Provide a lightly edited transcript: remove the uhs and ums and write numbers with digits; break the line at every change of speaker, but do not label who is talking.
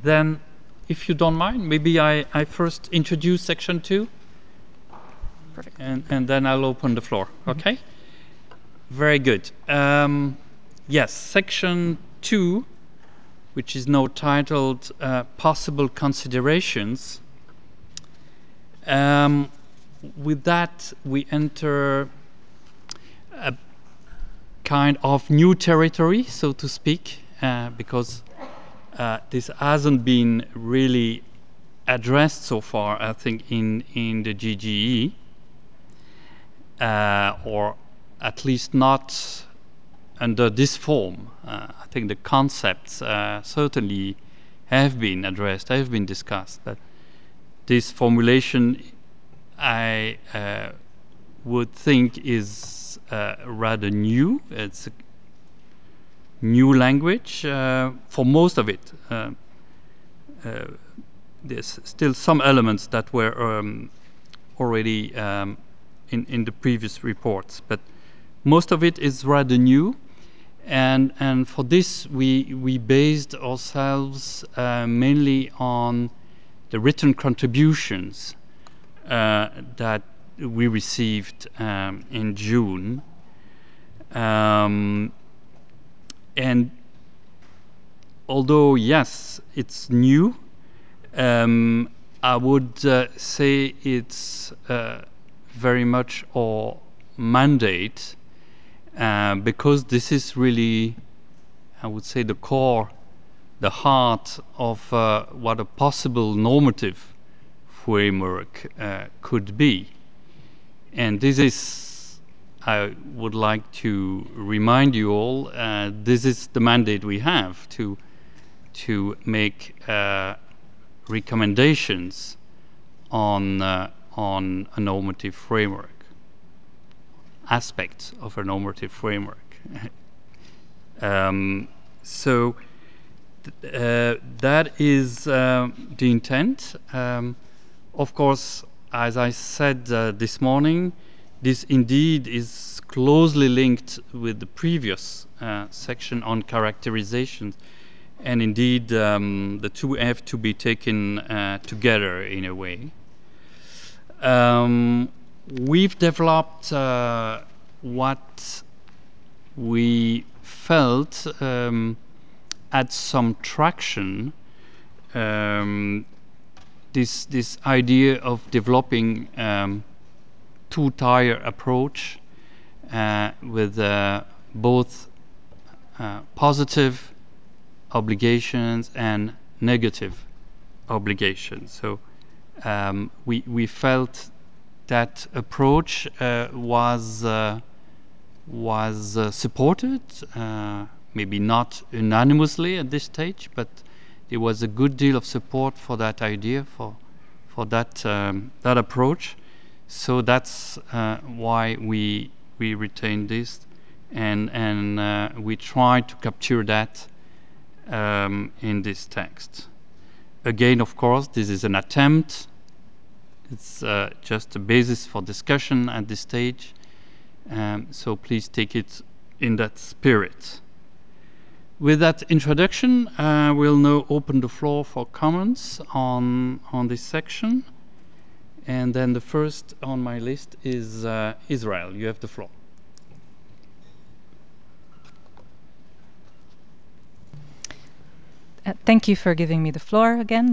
Then, if you don't mind, maybe I first introduce section 2.
Perfect.
And then I'll open the floor, okay? Very good. Yes, section 2, which is now titled Possible Considerations. With that, we enter a kind of new territory, so to speak, because this hasn't been really addressed so far, I think, in the GGE, or at least not under this form. I think the concepts certainly have been addressed, have been discussed, but this formulation I would think is rather new. It's a new language for most of it. There's still some elements that were already in the previous reports, but most of it is rather new. And for this, we based ourselves mainly on the written contributions that we received in June. And although, yes, it's new, I would say it's very much our mandate, because this is really, I would say, the core, the heart of what a possible normative framework could be. And this is, I would like to remind you all, this is the mandate we have to make recommendations on a normative framework, aspects of a normative framework. So that is the intent. Of course, as I said this morning, this indeed is closely linked with the previous section on characterization, and indeed the two have to be taken together in a way. We've developed what we felt had some traction, this idea of developing two-tier approach with both positive obligations and negative obligations. So we felt that approach was supported, maybe not unanimously at this stage, but there was a good deal of support for that idea, for that that approach. So that's why we retained this, and we tried to capture that in this text. Again, of course, this is an attempt. It's just a basis for discussion at this stage. So please take it in that spirit. With that introduction, we'll now open the floor for comments on this section. And then the first on my list is Israel. You have the floor.
Thank you for giving me the floor again.